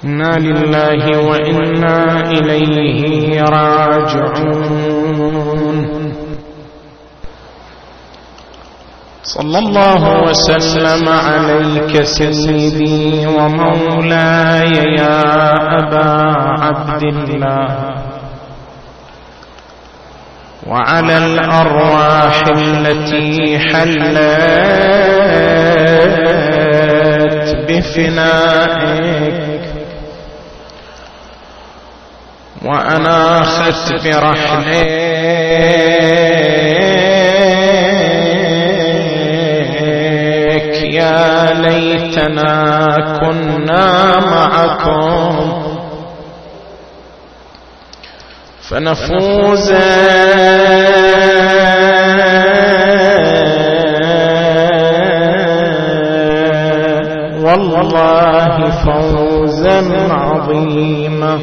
إنا لله وإنا إليه راجعون. صلى الله وسلم عليك سيدي ومولاي يا أبا عبد الله، وعلى الأرواح التي حلت بفنائك وأناخت برحلك، يا ليتنا كنا معكم فنفوز والله فوزا عظيما.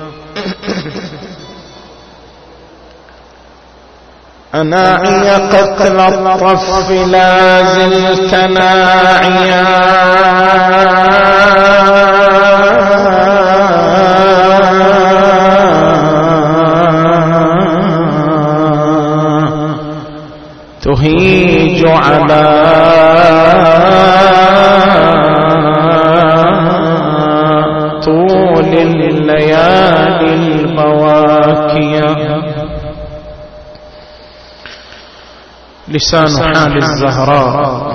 أناعي قتل الطف لا زلت ناعيا، تهيج على طول الليالي البواكية. لسان حال الزهراء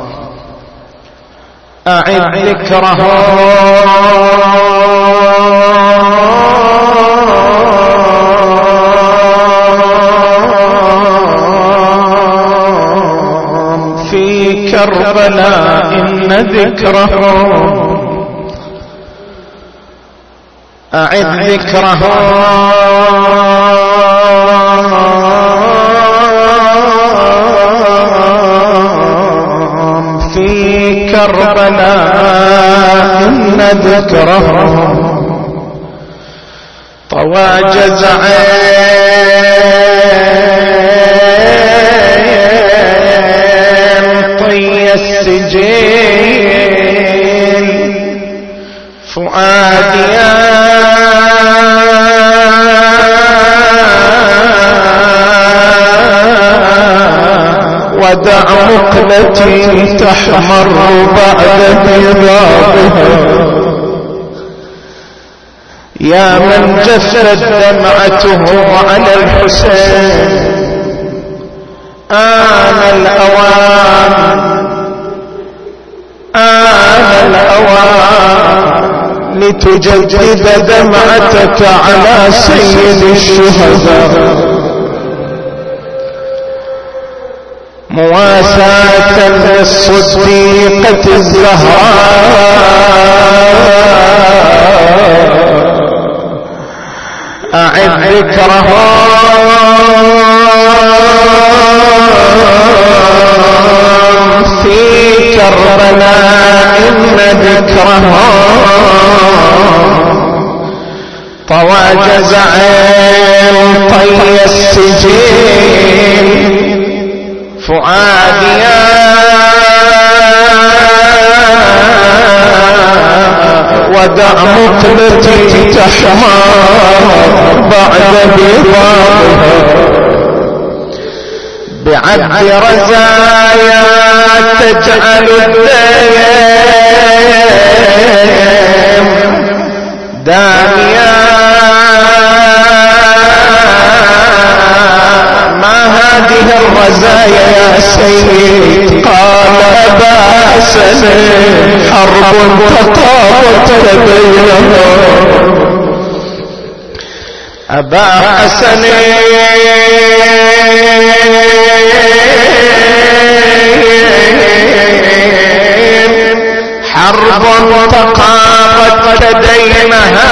أعد ذكره في كربلاء، إن ذكره أعد ذكره في كربلاء، إن ذكره طوى جزعين طي السجين فؤاديا، ودع مقلتي تحمر بعد بيضاضها، يا من جفت دمعته على الحسين. آن الأوان لتجدد دمعتك على سيد الشهداء، مواساة للصديقة الزهراء. أعد ذكرها في كربلاء، إن ذكرها طوى جزعين طي السجين فؤاديا، ودع مقلتي تحمر بعد بيضاضها، بعد رزايا تجعل الديم داميا. ما هذه الرزايا يا سيد؟ قال أبا حسن حرب تطابت بيننا. أبا حسن حرب تقامت لدينها،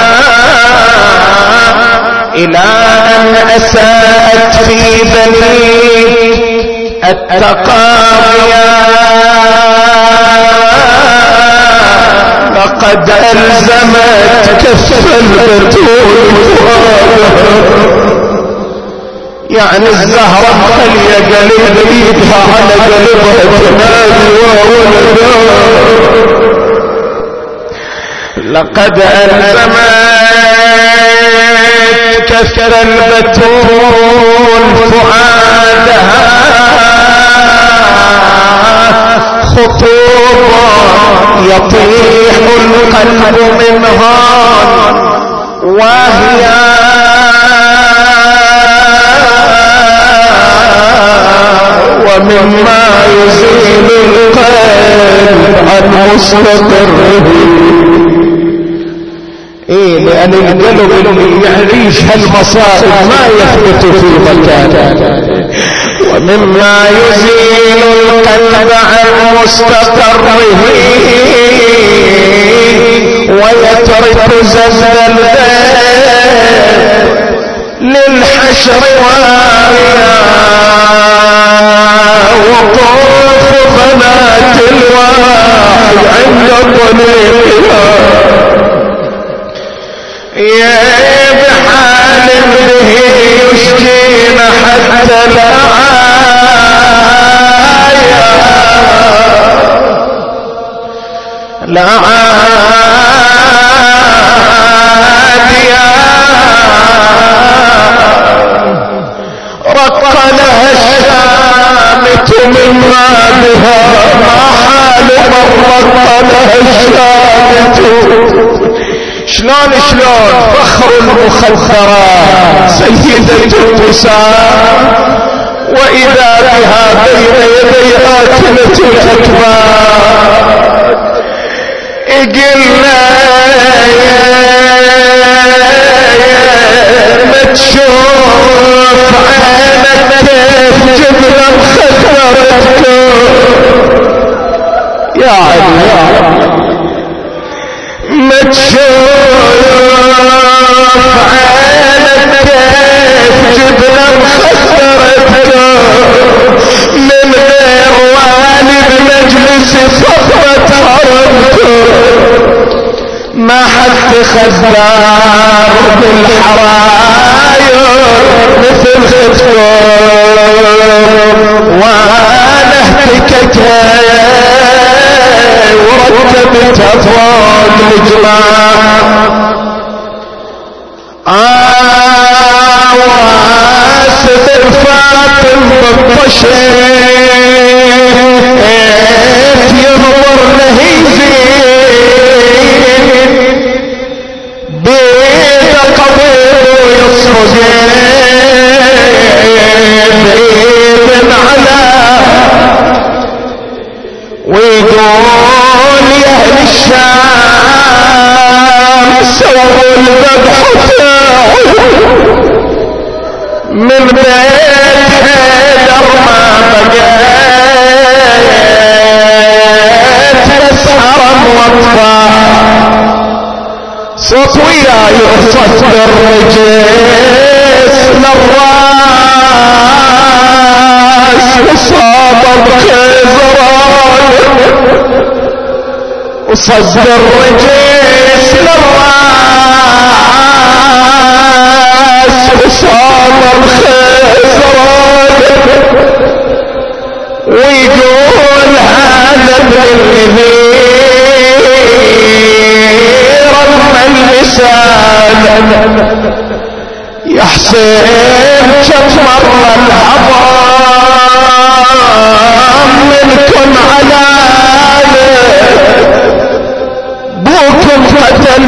إلى أن أساءت في بني التقاضيا، لقد ألزمت كف البتول يعني الزهرة خلية قلب ايدها على قلبها تنادي وولدها، لقد ألزمت كف البتول فؤادها خطوبا يطيح القلب منها وهي ومما يزيل القلب عن مستقره. لأن القلب اللي يعيش هالمصائب ما يثبت في مكان. ومما يزيل القلب عن مستقره ويترك زند الباب للحشر واريا وقوف بنات الواحد عند طريقها يا بحال به يشكين حتى لا عاديا رق لها الشامت مما بها ما حال من رق لها الشامت. شلون فخر المخدرات سيدة النساء وإذا بها بين يدي آكلة الأكباد. قلنا ما تشوف عينك كيف جبنا مخدرتك يا علي ما تشوف عينك كيف جبنا مخدرتك من غير والد مجلس صفرة عربك ما حد خدار بالحراير مثل خدكم وانا اهتكتها ورتبتها فوق الجماع. واسف الفاطم بالطشيت يهور لهيزين بيد قبير يصرج بإذن على ويقول يا اهل الشام سووا الذبح من بيت حيدر ما بقيت تسهر موطفى صوت وياي يصف الرجيس للراس وصاب بخزران وصد الرجيس للراس وصاب بخزران ويقول هذا بالغير رمى اللسان يا حسين كم مرة العظام منكم على بوكم قتل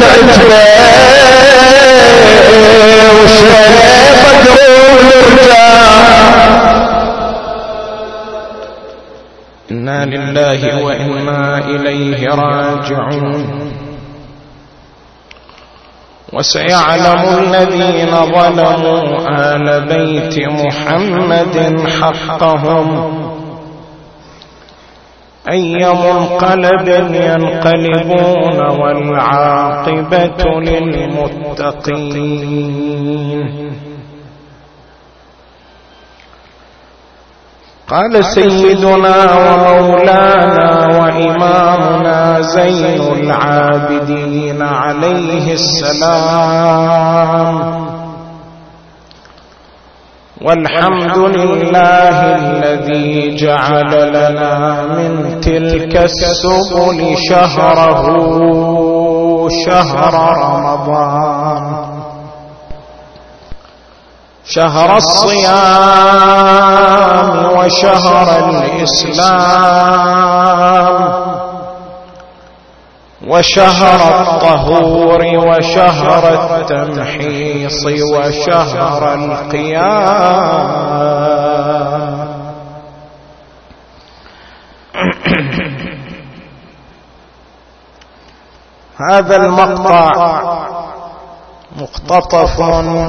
عجبه وشيخ بدرون الرجال. إنا لله وإنا إليه راجعون. وسيعلم الذين ظلموا آل بيت محمد حقهم أي منقلب ينقلبون والعاقبة للمتقين. قال سيدنا ومولانا وإمامنا زين العابدين عليه السلام: والحمد لله الذي جعل لنا من تلك السبل شهره شهر رمضان شهر الصيام وشهر الإسلام وشهر الطهور وشهر التمحيص وشهر القيام. هذا المقطع مقتطف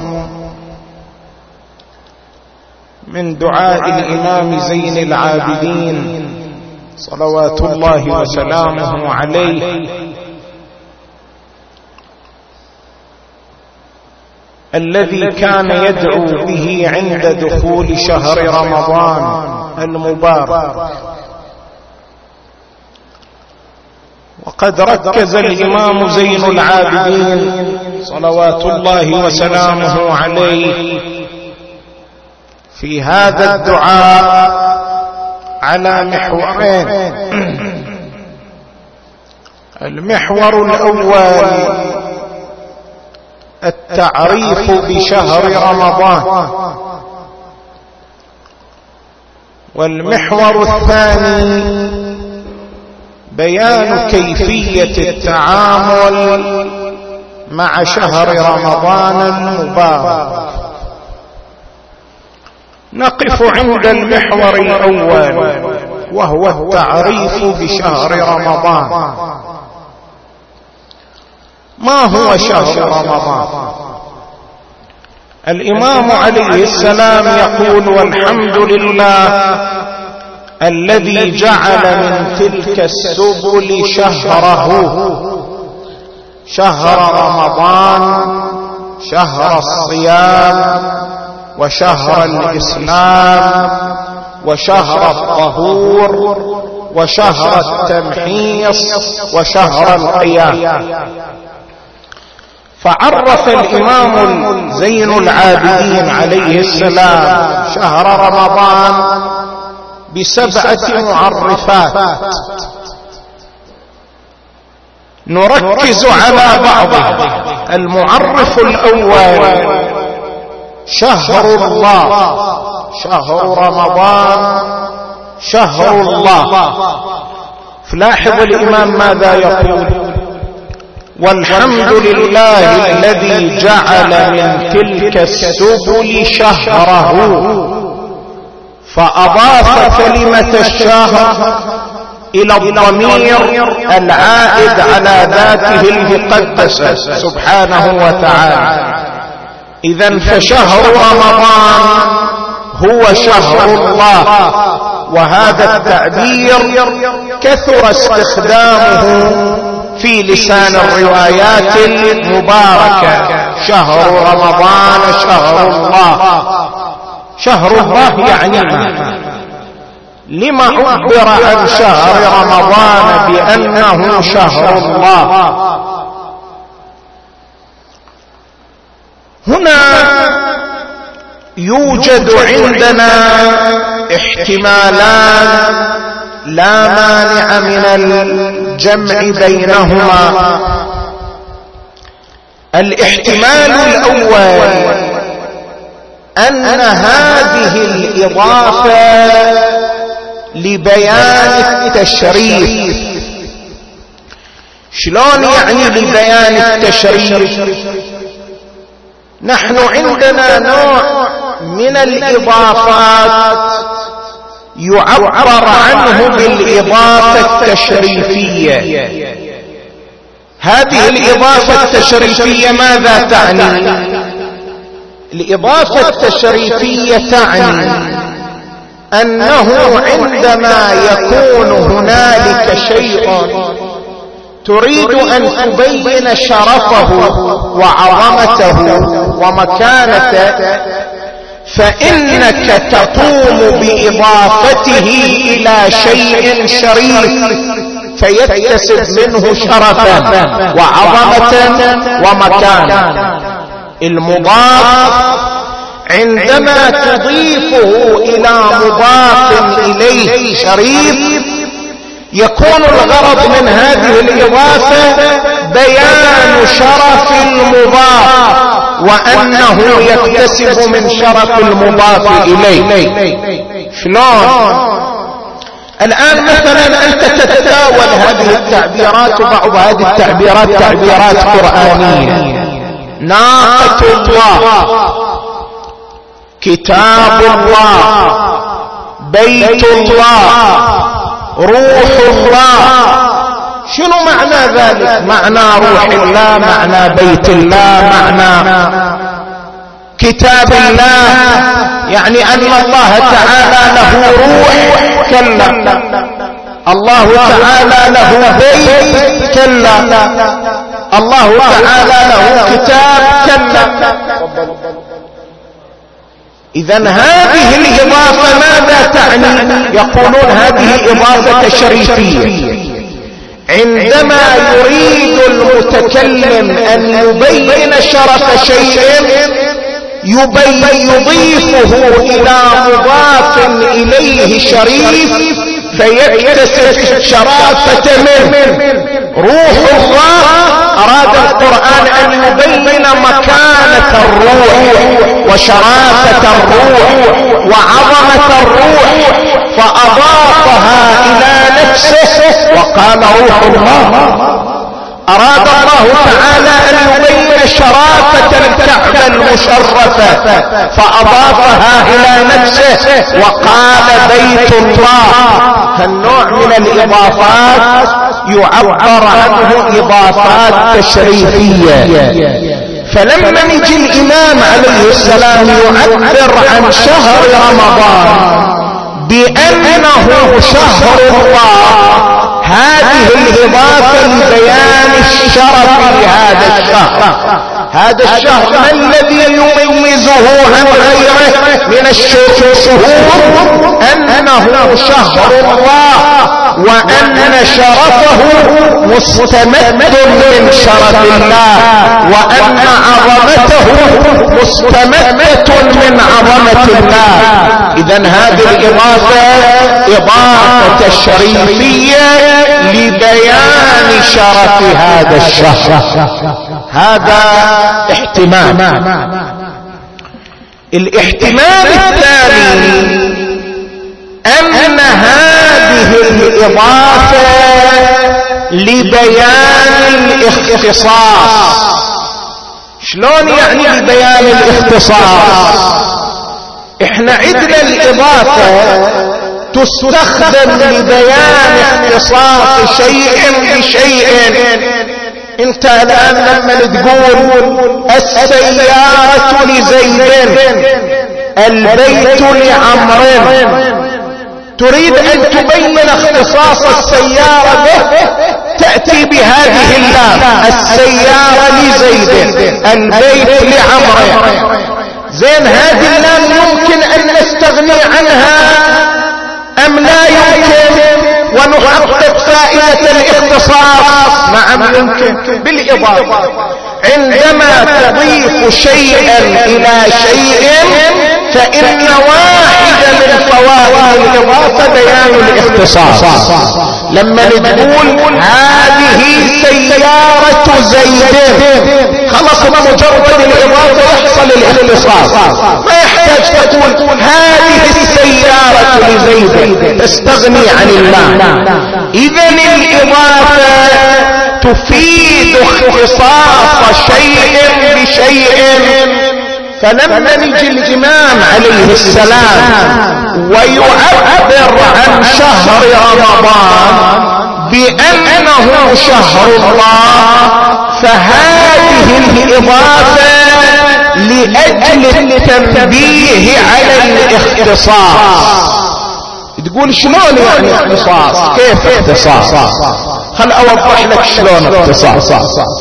من دعاء الإمام زين العابدين صلوات الله وسلامه عليه، الذي كان يدعو به عند دخول شهر رمضان المبارك. وقد ركز الإمام زين العابدين صلوات الله وسلامه عليه في هذا الدعاء على محورين. المحور الأول التعريف بشهر رمضان، والمحور الثاني بيان كيفية التعامل مع شهر رمضان المبارك. نقف عند المحور الأول وهو التعريف بشهر رمضان. ما هو شهر رمضان؟ الإمام عليه السلام يقول: والحمد لله الذي جعل من تلك السبل شهره، شهر رمضان، شهر الصيام، وشهر الإسلام، وشهر الطهور، وشهر التمحيص، وشهر القيام. فعرف الإمام زين العابدين عليه السلام شهر رمضان ب7 معرفات نركز على بعضها. المعرف الأول شهر الله، شهر رمضان شهر الله. فلاحظ الإمام ماذا يقول: والحمد لله الذي جعل من تلك السبل شهره، فأضاف كلمة الشهر إلى الضمير العائد على ذاته المقدسة سبحانه وتعالى. إذن فشهر رمضان هو شهر الله، وهذا التعبير كثر استخدامه في لسان الروايات المباركة. شهر رمضان شهر الله. شهر الله يعني ما؟ لما عبر عن شهر رمضان بأنه شهر الله؟ هنا يوجد عندنا احتمالان لا مانع من الجمع بينهما. الاحتمال الأول أن هذه الإضافة لبيان التشريف. شلون يعني لبيان التشريف؟ نحن عندنا نوع من الإضافات يعبر عنه بالإضافة التشريفية. هذه الإضافة التشريفية ماذا تعني؟ الإضافة التشريفية تعني أنه عندما يكون هنالك شيء تريد أن تبين شرفه وعظمته ومكانته، فإنك تقوم بإضافته إلى شيء شريف فيكتسب منه شرفا وعظمة ومكانا. المضاف عندما تضيفه إلى مضاف إليه شريف يكون الغرض من هذه الإضافة بيان شرف المضاف وأنه يكتسب من شرف المضاف إليه. شلون؟ الآن مثلا أنت تتداول هذه التعبيرات، وبعض هذه التعبيرات تعبيرات قرآنية. ناقة الله، كتاب الله، بيت الله، روح الله. شنو معنى ذلك؟ معنى روح الله، معنى بيت الله، معنى كتاب الله، يعني أن الله تعالى له روح، كلا. الله تعالى له بيت، كلا. الله تعالى له كتاب، كلا. إذن هذه الإضافة ماذا تعني؟ يقولون هذه إضافة تشريفية. عندما يريد المتكلم أن يبين شرف شيء يضيفه إلى مضاف إليه شريف فيكتسب شرافة منه. روح الله، أراد القرآن أن يبين مكانة الروح وشرافة الروح وعظمة الروح، فأضافها إلى نفسه وقال روح الله. أراد الله تعالى أن يبين شرافة الكعبة المشرفة فأضافها إلى نفسه وقال بيت الله. فالنوع من الإضافات يعبر عنه إضافات تشريفية. فلما نجي الإمام عليه السلام يعبر عن شهر رمضان بأنه شهر الله، هذه الإضافة لبيان الشرف لهذا الشهر. هذا الشهر ما الذي يميزه عن غيره من الشهور؟ أنه شهر الله، وأن شرفه مستمد من شرف الله، وأن عظمته مستمدة من عظمة الله. إذن هذه الإضافة إضافة تشريفية لبيان شرف هذا الشهر. هذا احتمال. الاحتمال الثاني أن هذه الإضافة لبيان الاختصاص. شلون يعني لبيان الاختصاص؟ احنا عندنا الإضافة تستخدم لبيان اختصاص شيء بشيء. انت الآن لما تقول السيارة لزيد، البيت لعمر، تريد أن تبين اختصاص السيارة به، تأتي بهذه اللام، السيارة لزيد، البيت لعمر. زين، هذه اللام يمكن أن نستغني عنها أم لا يمكن ونحقق فائدة الاختصاص؟ نعم يمكن بالإضافة. عندما تضيف شيئا إلى شيء فإن واحدة من فوائد الإضافة بيان الاختصاص. لما نقول هذه سيارة زيد، خلص بمجرد الإضافة يحصل الاختصاص، ما يحتاج تقول هذه السيارة لزيد تستغني عن الله. إذن الإضافة تفيد اختصاص شيء بشيء. فلما نجي الإمام عليه السلام ويعبر عن شهر رمضان بأنه شهر الله، فهذه الإضافة لأجل التنبيه على الاختصاص. تقول شلون يعني اختصاص؟ كيف اختصاص؟ خل أوضح لك شلون اختصاص.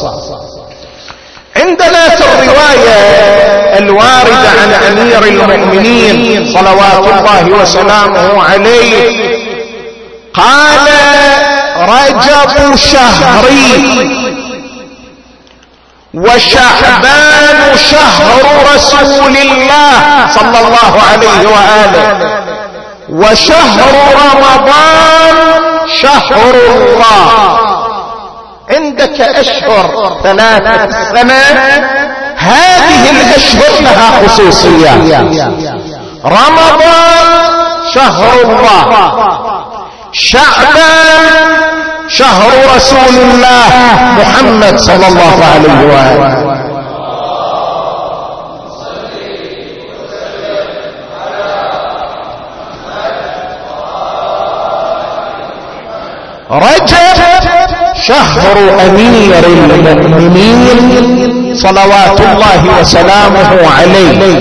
عندنا في الرواية الواردة عن أمير المؤمنين صلوات الله وسلامه عليه قال رجب شهري وشعبان شهر رسول الله صلى الله عليه وآله، وشهر رمضان شهر الله. عندك أشهر 3 سنة، هذه الأشهر لها خصوصيات. رمضان شهر الله، شعبان شهر رسول الله محمد صلى الله عليه وآله، رجب شهر أمير المؤمنين صلوات الله وسلامه عليه.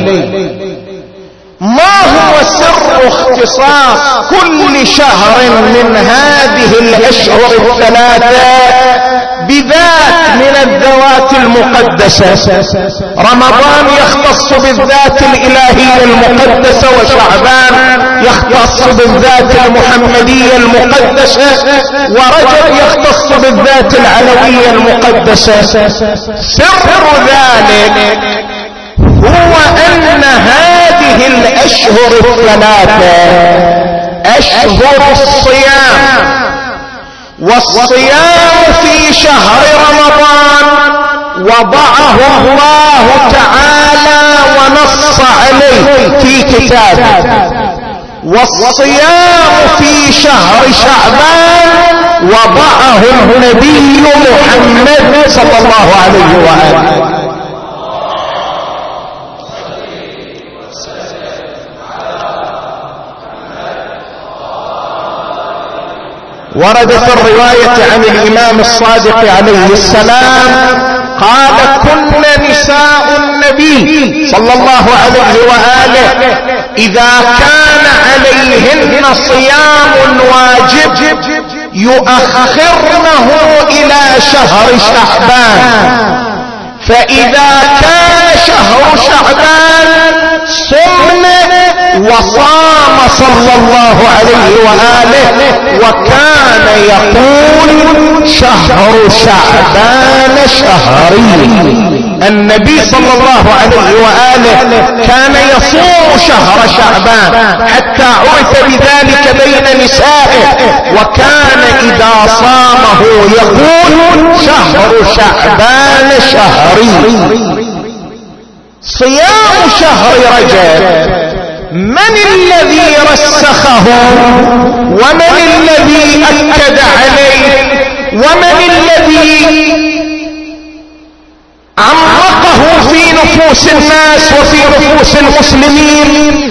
ما هو سر اختصاص كل شهر من هذه الأشهر الثلاثة بذات من الذوات المقدسة؟ رمضان يختص بالذات الإلهية المقدسة، وشعبان يختص بالذات المحمدية المقدسة، ورجب يختص بالذات العلوية المقدسة. سر ذلك هو أن هذه الأشهر الثلاثة أشهر الصيام، والصيام في شهر رمضان وضعه الله تعالى ونص عليه في كتابه، والصيام في شهر شعبان وضعه النبي محمد صلى الله عليه وآله. ورد في الرواية عن الإمام الصادق عليه السلام قال: كن نساء النبي صلى الله عليه وآله إذا كان عليهن صيام واجب يؤخرنه إلى شهر شعبان، فإذا كان شهر شعبان صمنا وصام صلى الله عليه وآله، وكان يقول: شهر شعبان شهري. النبي صلى الله عليه وآله كان يصوم شهر شعبان حتى عرف بذلك بين نسائه، وكان إذا صامه يقول: شهر شعبان شهري. صيام شهر رجب من الذي رسخه ومن الذي أكد عليه ومن الذي عمقه في نفوس الناس وفي نفوس المسلمين؟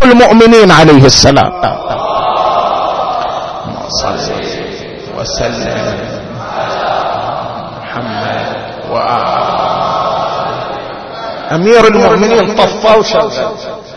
المؤمنين عليه السلام. صل وسلم على محمد وآل. أمير المؤمنين طفى وشغل.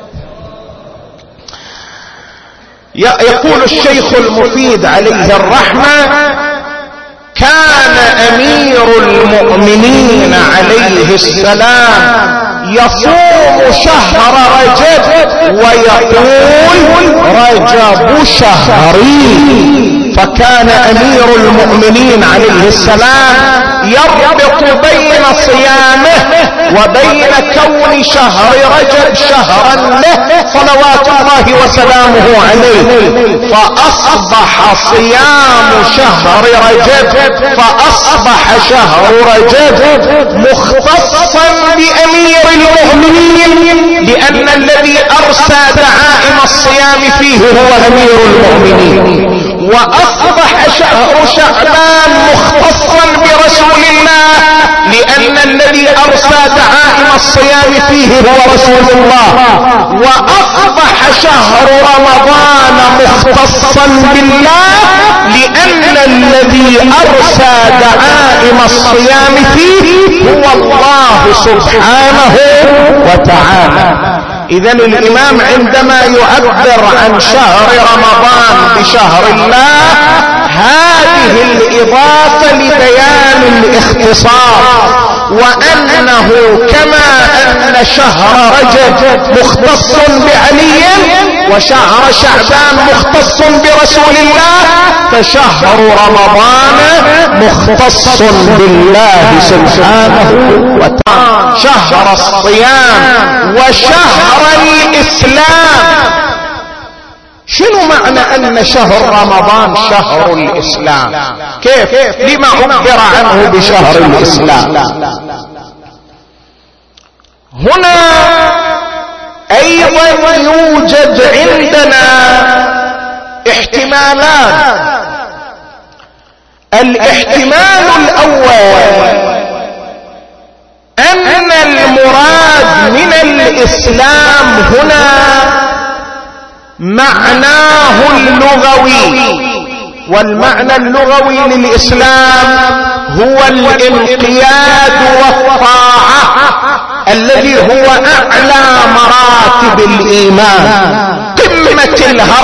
يقول الشيخ المفيد عليه الرحمة: كان أمير المؤمنين عليه السلام يصوم شهر رجب ويقول: رجب شهري. فكان أمير المؤمنين عليه السلام يربط بين صيامه وبين كون شهر رجب شهرا له صلوات الله وسلامه عليه، فأصبح صيام شهر رجب، فأصبح شهر رجب مختصا بأمير المؤمنين، لأن الذي أرسى دعائم الصيام فيه هو أمير المؤمنين. وأصبح شهر شعبان مختصا برسول الله، لأن الذي أرسى دعائم الصيام فيه هو رسول الله. وأصبح شهر رمضان مختصا بالله، لأن الذي أرسى دعائم الصيام فيه هو الله سبحانه وتعالى. إذن الإمام عندما يعبر عن شهر رمضان بشهر الله، هذه الإضافة لبيان الاختصاص، وأنه كما أن شهر رجب مختص بعلي وشهر شعبان مختص برسول الله، فشهر رمضان مختص بالله سبحانه وتعالى، شهر الصيام وشهر الإسلام. شنو معنى أن شهر رمضان شهر الإسلام؟ كيف؟ لما عبر عنه بشهر الإسلام؟ هنا أيضا يوجد عندنا احتمالات. الاحتمال الأول أن المراد من الإسلام هنا معناه اللغوي، والمعنى اللغوي للإسلام هو الانقياد والطاعة، الذي هو أعلى مراتب الإيمان، قمة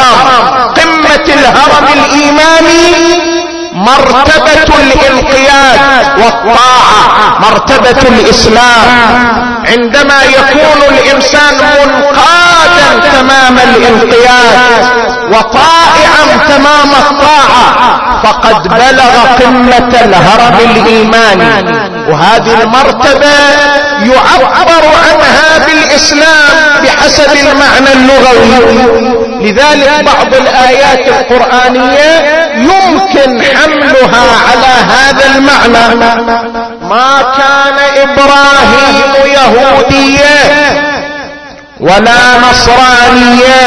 الهرم الإيماني مرتبة الانقياد والطاعة، مرتبة الإسلام. عندما يكون الإنسان منقادا تمام الانقياد وطائعا تمام الطاعة، فقد بلغ قمة الهرم الإيماني. وهذه المرتبة يعبر عنها بالإسلام بحسب المعنى اللغوي. لذلك بعض الآيات القرآنية يمكن حملها على هذا المعنى: ما كان إبراهيم يهوديا ولا نصرانيا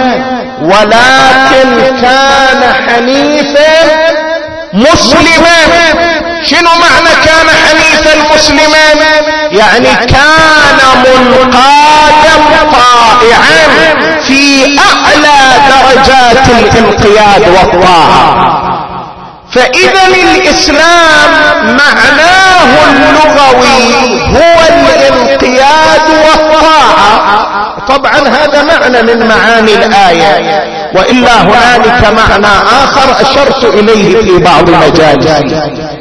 ولكن كان حنيفا مسلما. شنو معنى كان حنيفا مسلما؟ يعني كان منقادا طائعا في أعلى درجات الانقياد والطاعة. فإذا الإسلام معناه اللغوي هو الانقياد والطاعة. طبعا هذا معنى من معاني الآية، وإلا هنالك معنى آخر أشرت إليه في بعض مجالسي.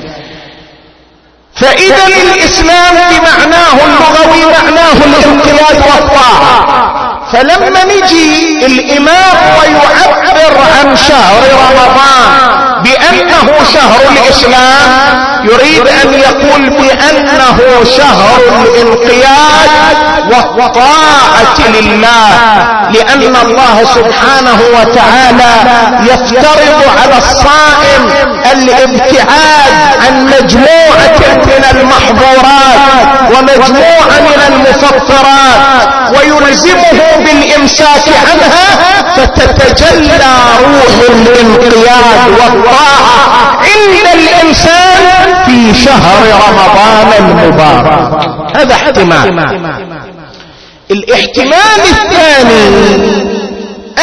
فإذا الإسلام بمعناه اللغوي معناه الانقياد والطاعة. فلما نجي الإمام ويعبر عن شهر رمضان بأنه شهر الإسلام، يريد أن يقول بأنه شهر الانقياد والطاعة لله، لأن الله سبحانه وتعالى يفترض على الصائم الابتعاد عن مجموعة من المحظورات ومجموعة من المفطرات، ويلزمه بالإمساك عنها، فتتجلى روح الانقياد والطاعة عند الإنسان في شهر رمضان المبارك. هذا احتمال. الاحتمال الثاني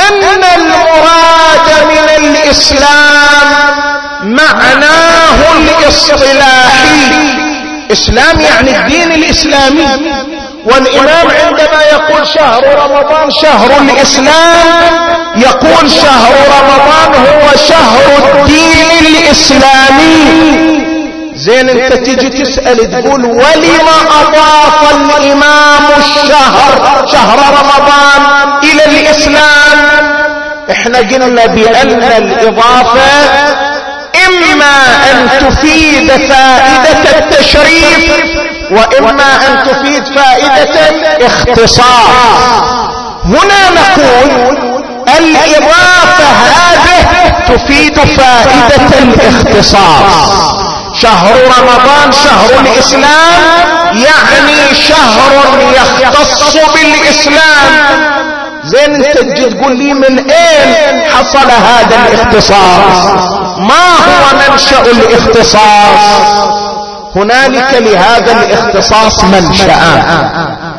أن المراد من الإسلام معناه الاصطلاحي. إسلام يعني الدين الإسلامي، والإمام عندما يقول شهر رمضان شهر الإسلام يقول شهر رمضان هو شهر الدين الإسلامي. زين انت تيجي تسأل تقول ولما أضاف الإمام شهر رمضان إلى الإسلام؟ احنا قلنا بأن الإضافة إما أن تفيد فائدة التشريف وإما أن تفيد فائدة الاختصاص. هنا نقول الإضافة هذه تفيد فائدة الاختصاص. شهر رمضان شهر الإسلام يعني شهر يختص بالإسلام. زين انت تجي تقول لي من اين حصل هذا الاختصاص؟ ما هو منشأ الاختصاص؟ هنالك لهذا الاختصاص منشأان.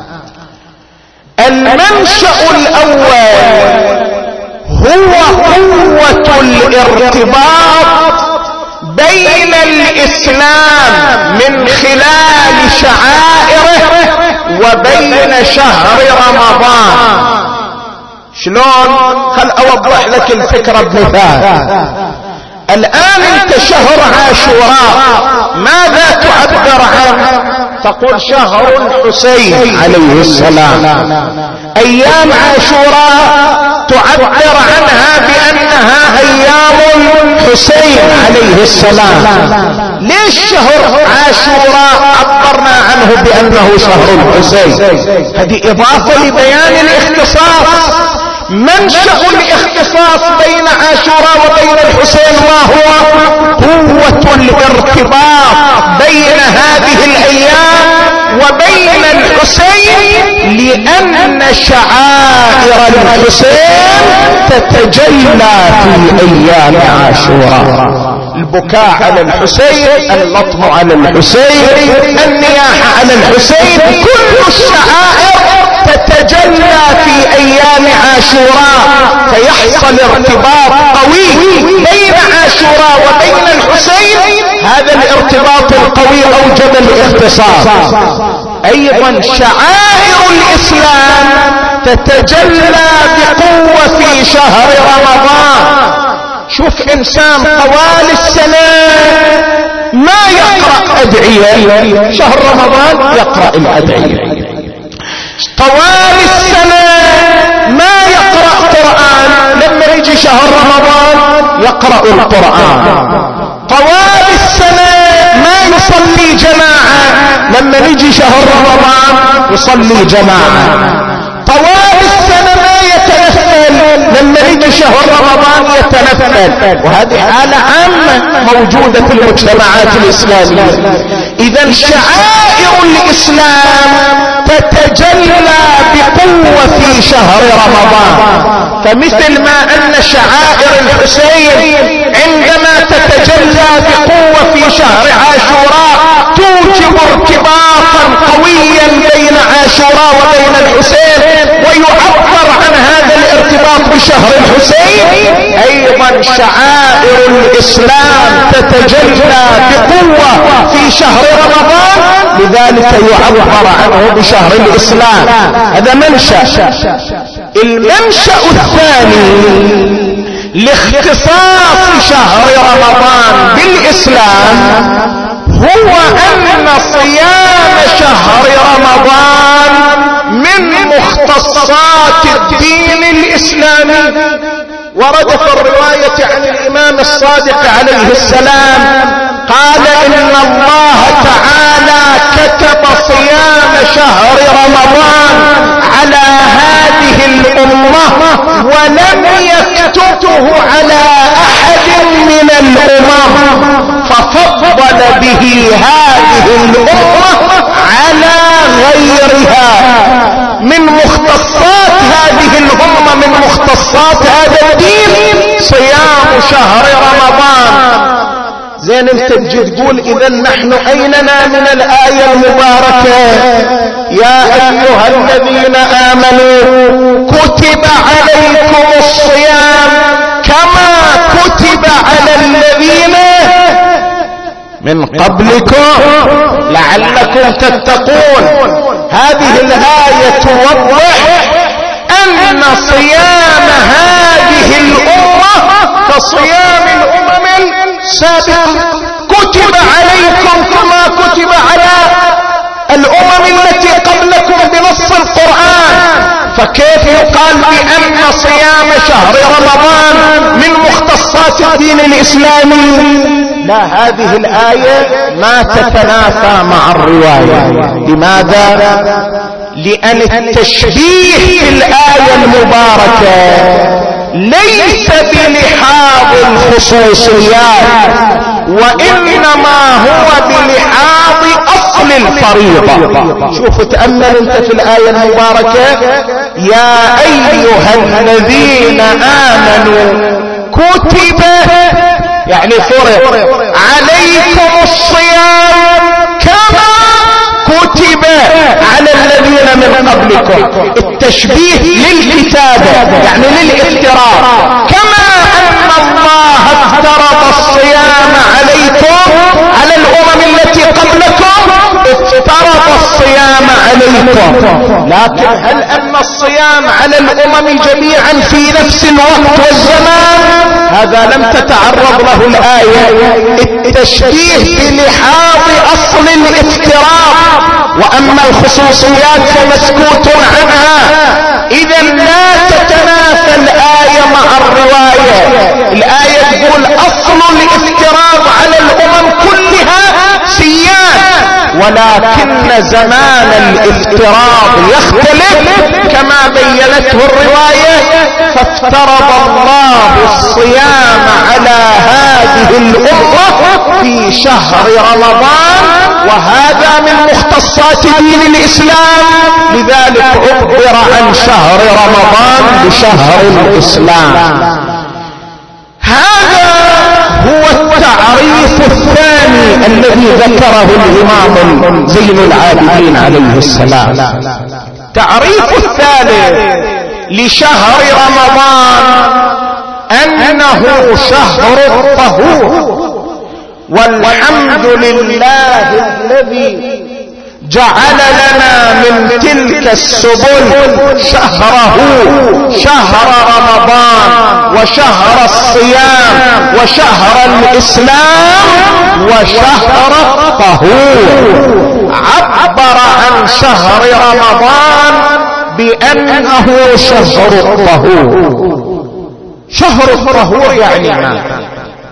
المنشأ الأول هو قوة الارتباط بين الإسلام من خلال شعائره وبين شهر رمضان. شلون؟ خل أوضح لك الفكرة بمثال. الآن انت شهر عاشوراء ماذا تعبر عنه؟ تقول شهر الحسين عليه السلام. أيام عاشوراء تعبر عنها بأنها أيام الحسين عليه السلام. ليش شهر عاشوراء عبرنا عنه بأنه شهر الحسين؟ هذه إضافة لبيان الاختصاص. منشأ الاختصاص بين عاشوراء وبين الحسين ما هو؟ قوة الارتباط بين هذه الأيام وبين الحسين، لأن شعائر الحسين تتجلى في أيام عاشوراء. البكاء على الحسين، اللطم على الحسين، النياحة على الحسين، كل الشعائر تتجلى في أيام عاشوراء، فيحصل ارتباط قوي بين عاشوراء وبين الحسين. هذا الارتباط القوي أوجب الاختصاص. أيضا شعائر الإسلام تتجلى بقوة في شهر رمضان. شوف إنسان طوال السنة ما يقرأ أدعية، شهر رمضان يقرأ الأدعية. طوال السنة ما يقرأ قرآن، لما يجي شهر رمضان يقرأ القرآن. طوال السنة ما يصلي جماعة، لما يجي شهر رمضان يصلي جماعة. طوال السنة ما يتنفل، لما يجي شهر رمضان يتنفل. وهذه حالة عامة موجودة في المجتمعات الإسلامية. إذا شعائر الإسلام تتجلى بقوة في شهر رمضان. فمثل ما أن شعائر الحسين عندما تتجلى بقوة في شهر عاشوراء توجب ارتباطا قويا بين عاشوراء وبين الحسين، ويعبر عن هذا الارتباط بشهر الحسين، أيضا شعائر الإسلام تتجلى بقوة في شهر رمضان، لذلك يعبر عنه بشهر الإسلام. هذا منشأ. المنشأ الثاني لاختصاص شهر رمضان بالإسلام هو أن صيام شهر رمضان من مختصات الدين الإسلامي. ورد في الرواية عن الإمام الصادق عليه السلام قال إن الله تعالى كتب صيام شهر رمضان على هذه الأمة ولم يكتبه على أحد من الأمم، ففضل به هذه الأمة على غيرها. من مختصات هذه الأمة، من مختصات هذا الدين صيام شهر رمضان. زين انت تجي تقول اذا نحن ايننا من الآية المباركة؟ يا أيها الذين آمنوا كتب عليكم الصيام كما كتب على الذين من قبلكم لعلكم تتقون. هذه الآية توضح أن صيام هذه الأمة كصيام الأمم السابقة، كتب عليكم كما كتب على الأمم التي قبلكم بنص القرآن. فكيف يقال بأن صيام شهر رمضان من مختصات الدين الإسلامي؟ لا، هذه الآية ما تتنافى مع الرواية. لماذا؟ لأن التشبيه في الآية المباركة ليس بلحاظ الخصوصيات، وإنما هو بلحاظ أصل الفريضة. شوف تأمل انت في الآية المباركة: يا أيها الذين آمنوا كتب، يعني فرض عليكم الصيام كما كتب على الذين من قبلكم. التشبيه للكتابة يعني للافتراض، كما أن الله افترض الصيام عليكم على الأمم التي قبلكم افترض الصيام عليكم. لكن هل أن الصيام على الأمم جميعا في نفس الوقت والزمان؟ هذا لم تتعرض له الآية. التشبيه بلحاظ أصل الافتراض، وأما الخصوصيات فمسكوت عنها. إذا لا تتنافى الآية مع الرواية. الآية تقول أصل الافتراض على الأمم كلها سيان، ولكن زمان الافتراض يختلف كما بينته الرواية. فافترض الله الصيام على هذه الأمة في شهر رمضان، وهذا من مختصات دين الإسلام. لذلك أخبر عن شهر رمضان بشهر الإسلام. هذا هو التعريف الثاني الذي ذكره الإمام زين العابدين عليه السلام. تعريف الثالث لشهر رمضان أنه شهر الطهور. والحمد لله الذي جعل لنا من تلك السبل شهره، شهر رمضان وشهر الصيام وشهر الإسلام وشهر الطهور. عبر عن شهر رمضان بأنه شهر الطهور. شهر الطهور يعني ماذا؟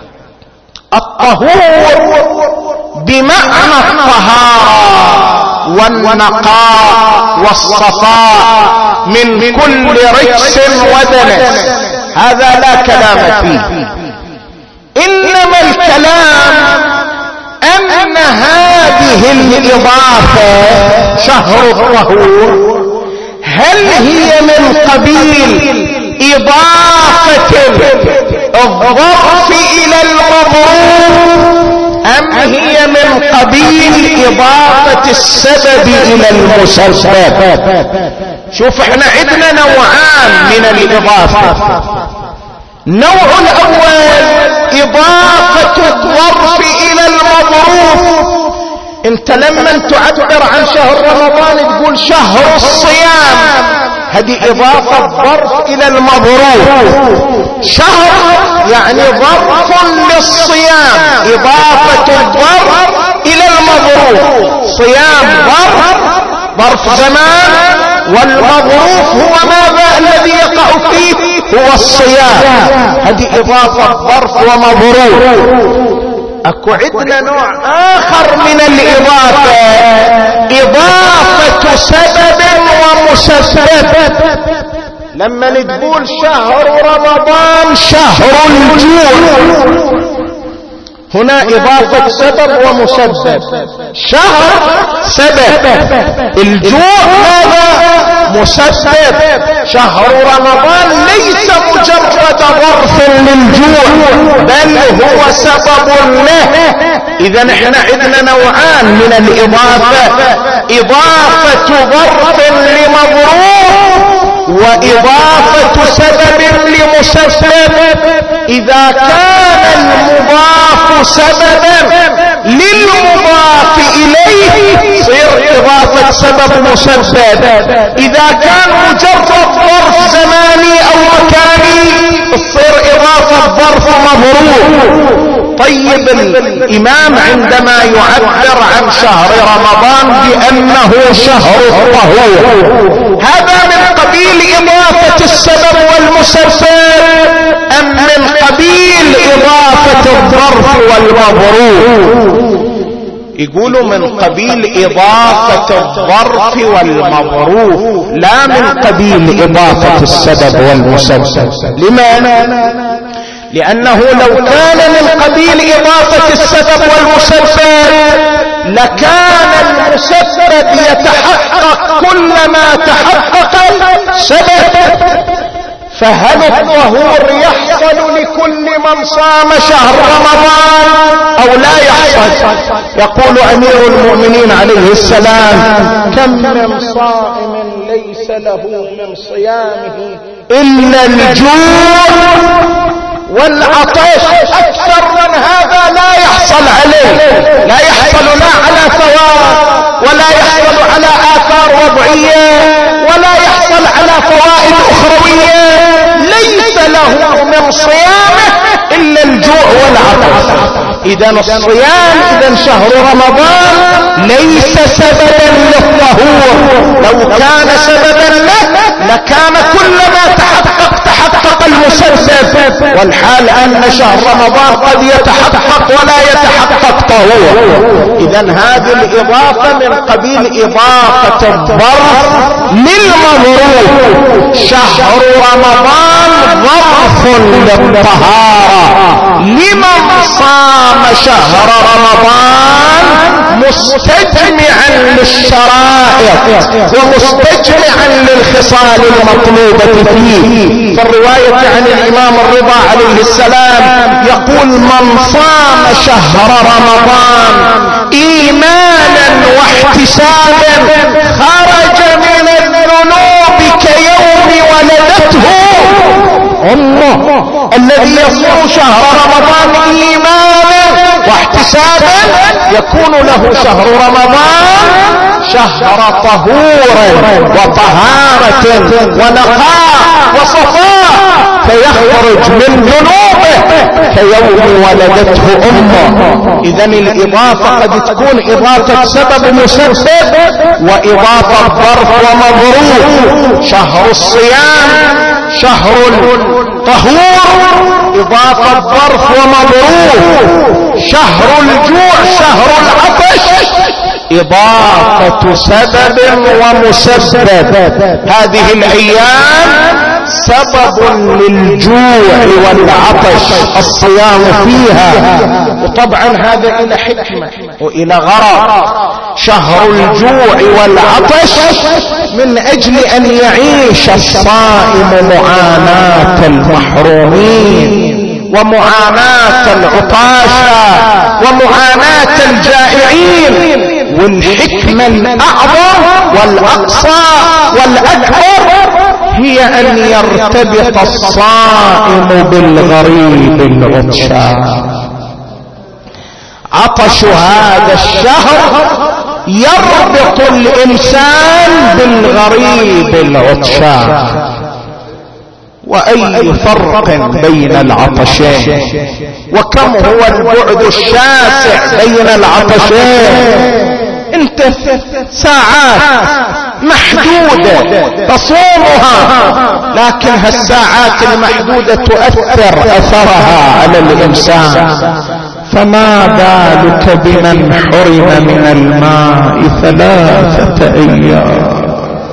الطهور بمعنى الطهارة والنقاء والصفاء من كل رجس ودنس. هذا لا كلام فيه، إنما الكلام أن هذه الإضافة شهر الطهور هل هي من قبيل إضافة الظرف إلى المظروف، أم هي من قبيل إضافة السبب إلى المسبب؟ شوف احنا عندنا نوعان من الإضافة. النوع الأول إضافة الظرف إلى المظروف. انت لما تعبر عن شهر رمضان تقول شهر الصيام، هذه إضافة ظرف إلى المظروف. شهر يعني ظرف للصيام، إضافة الظرف إلى المظروف. صيام ظرف زمان، والمظروف هو ماذا الذي يقع فيه؟ هو الصيام. هذه إضافة ظرف ومظروف. اكو عندنا نوع اخر من الاضافة، اضافة سبب ومسبب. لما نقول شهر رمضان شهر الجوع، هنا اضافة سبب ومسبب. شهر سبب، الجوع هذا مسبب. شهر رمضان ليس مجرد ظرف للجوع، بل هو سبب له. اذا احنا عندنا نوعان من الاضافة، إضافة ظرف لمظروف وإضافة سبب لمسبب. إذا كان المضاف سببا للمضاف إليه صير إضافة سبب مسبب. إذا كان مجرد ظرف زماني أو مكاني تصير إضافة ظرف مظروف. طيب الإمام عندما يعبر عن شهر رمضان بأنه شهر الطهور هذا من قبيل إضافة السبب والمسبب أم من قبيل إضافة الظرف والمظروف؟ يقولوا من قبيل إضافة الظرف والمظروف لا من قبيل إضافة السبب والمسبب. لماذا؟ لأنه لو كان من قبيل إضافة السبب والمسبب لكان المسبب يتحقق كلما تحقق السبب. فهل الطهور يحصل لكل من صام شهر رمضان أو لا يحصل؟ يقول أمير المؤمنين عليه السلام: كم من صائم ليس له من صيامه إلا الجوع والعطش. أكثر من هذا لا يحصل عليه، لا يحصل لا على ثواب ولا يحصل على آثار وضعية ولا يحصل على فوائد أخروية. ليس له من صيامه إلا الجوع والعطش. إذا الصيام شهر رمضان ليس سببا للطهور. لو كان سببا له لكان كلما تحقق المسبب، والحال أن شهر رمضان قد يتحقق ولا يتحقق طهور. إذا هذه الإضافة من قبيل إضافة الظرف للمظروف. شهر رمضان ظرف للطهارة لمن صام شهر رمضان مستجمعا للشرائط ومستجمعا للخصال المطلوبة فيه. فالرواية عن الإمام الرضا عليه السلام يقول: من صام شهر رمضان إيمانا واحتسابا خرج من الذنوب كيوم ولدته أمه. الذي يصوم شهر رمضان إيمانا واحتسابا يكون له شهر رمضان شهر طهور وطهارة ونقاء وصفاء، فيخرج من ذنوبه كيوم ولدته أمه. إذا الإضافة قد تكون إضافة سبب مسبب وإضافة ظرف ومظروف. شهر الصيام شهر الطهور إضافة ظرف ومظروف. شهر الجوع شهر العطش إضافة سبب ومسبب. هذه الأيام سبب للجوع والعطش الصيام فيها، وطبعا هذا إلى حكمة وإلى غرض. شهر الجوع والعطش من أجل أن يعيش الصائم معاناة المحرومين ومعاناة العطاشة ومعاناة الجائعين. والحكمة الأعظم والأقصى والأكبر هي أن يرتبط الصائم بالغريب العطشان. عطش هذا الشهر يربط الإنسان بالغريب العطشان. وأي فرق بين العطشين، وكم هو البعد الشاسع بين العطشين. انت ساعات محدودة تصومها، لكن هالساعات المحدودة تؤثر أثرها على الإنسان. فما بالك بمن حرم من الماء 3 أيام.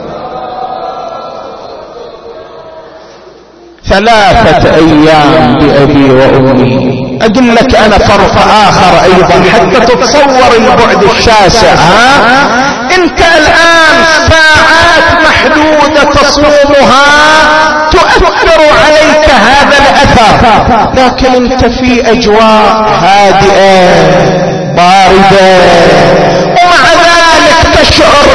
3 أيام بأبي وأمي. أقول لك أنا فرق آخر أيضا حتى تتصور البعد الشاسع. أنت الآن ساعات محدودة تصومها تؤثر عليك هذا الأثر، لكن أنت في أجواء هادئة باردة ومع ذلك تشعر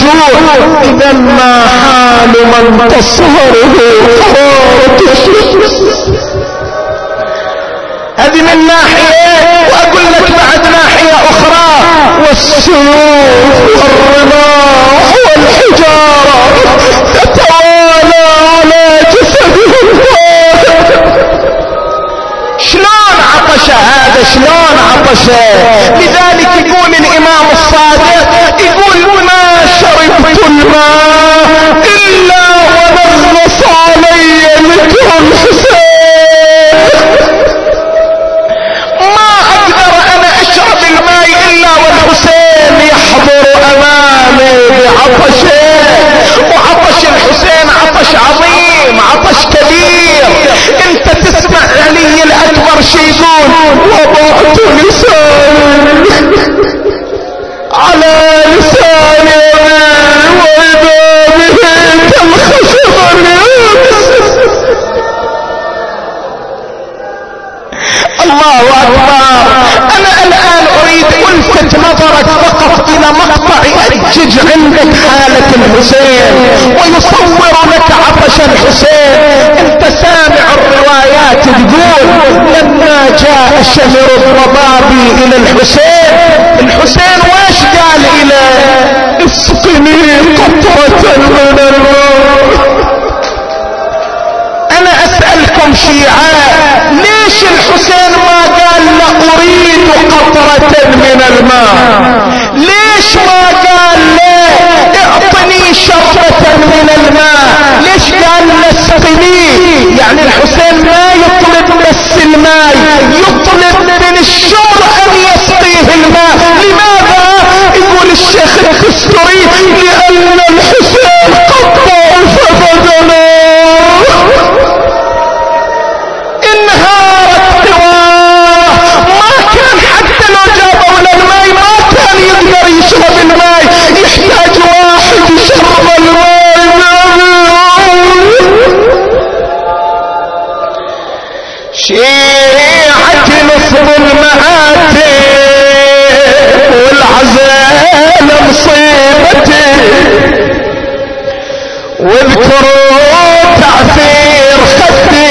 الجوع. إذا ما حال من تصهره حرارة الشمس. هذه من ناحية، وأقول لك بعد ناحية أخرى، والسيوف والرماح والحجارة تتوالى على جسده الطاهر. شلون عطش هذا، شلون عطش؟ لذلك يقول الإمام الصادق، يقول ما شربت الماء إلا ونغص علي ذكر الحسين. ما أقدر أنا أشرب الماء إلا والحسين يحضر أمامي بعطشه. وعطش الحسين عطش عظيم، عطش كبير. انت تسمع علي الأكبر شي يقول، وضعت لساني على لسان وإذا به كالخشب اليابس. الله أكبر. أنا الآن أريد ألفت نظرك فقط إلى مقطع أجج عندك حالة الحسين ويصور لك عطش الحسين. أنت سامع الروايات تقول لما جاء شهر الضبابي إلى الحسين، الحسين واش قال إليه؟ اسقني قطرة من الماء. أنا أسألكم شيعة، ليش الحسين ما قال لا أريد قطرة من الماء؟ ليش ما قال لا اعطني شربة من الماء؟ ليش قال اسقني؟ يعني الحسين ما يطلب بس الماء، يطلب من الشمر أن يسقيه الماء. لماذا؟ يقول الشيخ الخستري لأن الحسين قد ضعف بدنه، انهارت قواه، ما كان حتى لو جابوا له الماء ما كان يقدر يشرب الماء، يحتاج واحد يشرب الماء. شيعة نصب المآتي والعزال مصيبتي، واذكروا تعثير خدي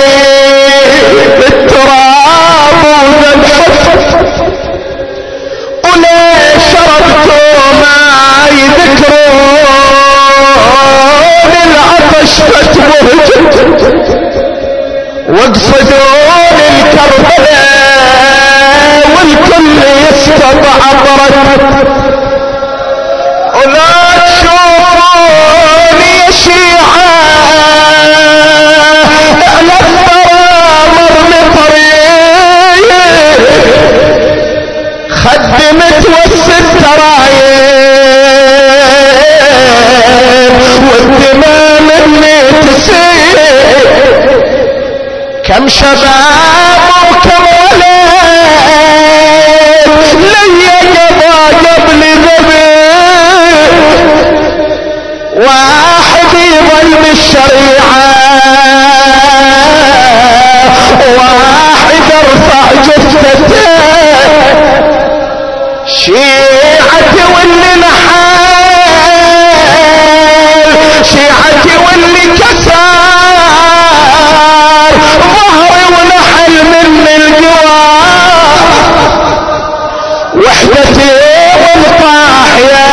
بالتراب وذبحت، وليه شربتوا ماي ذكرون العطش فتبهجت، واقصدون الكربلاء والكل يستضعف، ولا تشوفون يا شيعة على الثرى طريق خدمت والسترايب والدماء مني تسيل، كم شباب وكم ولد لي قضى قبل ذبيح، واحد يظل بالشريعة واحد ارفع جثته، شيعتي واللي نحال، شيعتي واللي كسر ظهري ونحل من الجوار، وحدتي والطاحية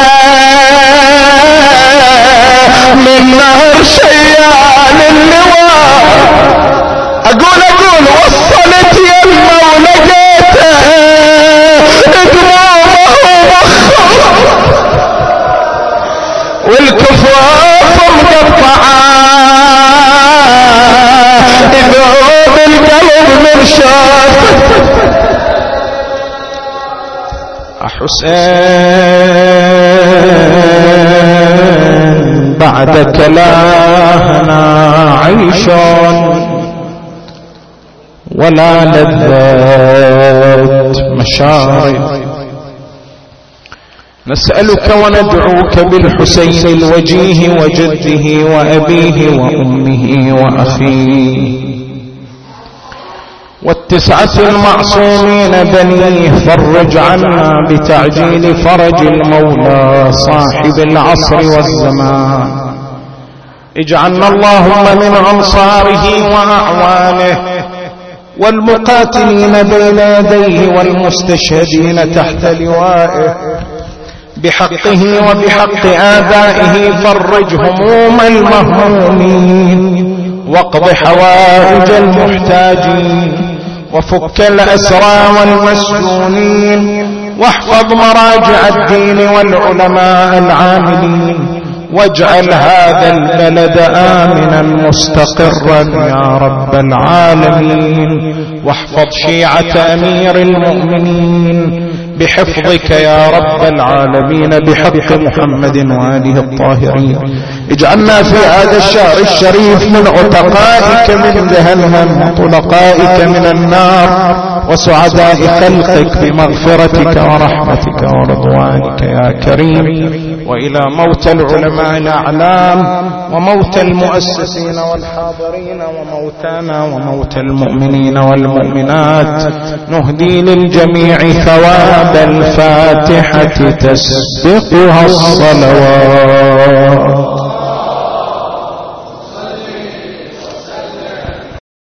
من نهر شيال اللواء. اقول وصلت يمه ولقيته دمومه ومخه، والكفاف مقطعه ذوب القلب من شافه. حسين بعدك لا هنا عيش ولا لذات مشاعر، نسألك وندعوك بالحسين الوجيه وجده وأبيه وأمه وأخيه، والتسعة المعصومين بنيه، فرج عنا بتعجيل فرج المولى صاحب العصر والزمان. اجعلنا اللهم من أنصاره وأعوانه والمقاتلين بين يديه والمستشهدين تحت لوائه بحقه وبحق آبائه. فرج هموم المهمومين واقض حوائج المحتاجين وفك الأسرى والمسجونين واحفظ مراجع الدين والعلماء العاملين واجعل هذا البلد آمنا مستقرا يا رب العالمين. واحفظ شيعة أمير المؤمنين بحفظك يا رب العالمين بحق محمد وآله الطاهرين. اجعلنا في هذا الشهر الشريف من عتقائك من جهنم وطلقائك من النار وسعداء خلقك بمغفرتك ورحمتك ورضوانك يا كريم. وإلى موت العلماء الأعلام وموت المؤسسين والحاضرين وموتانا وموت المؤمنين والمؤمنات نهدي للجميع ثواب الفاتحة تسبقها الصلوات.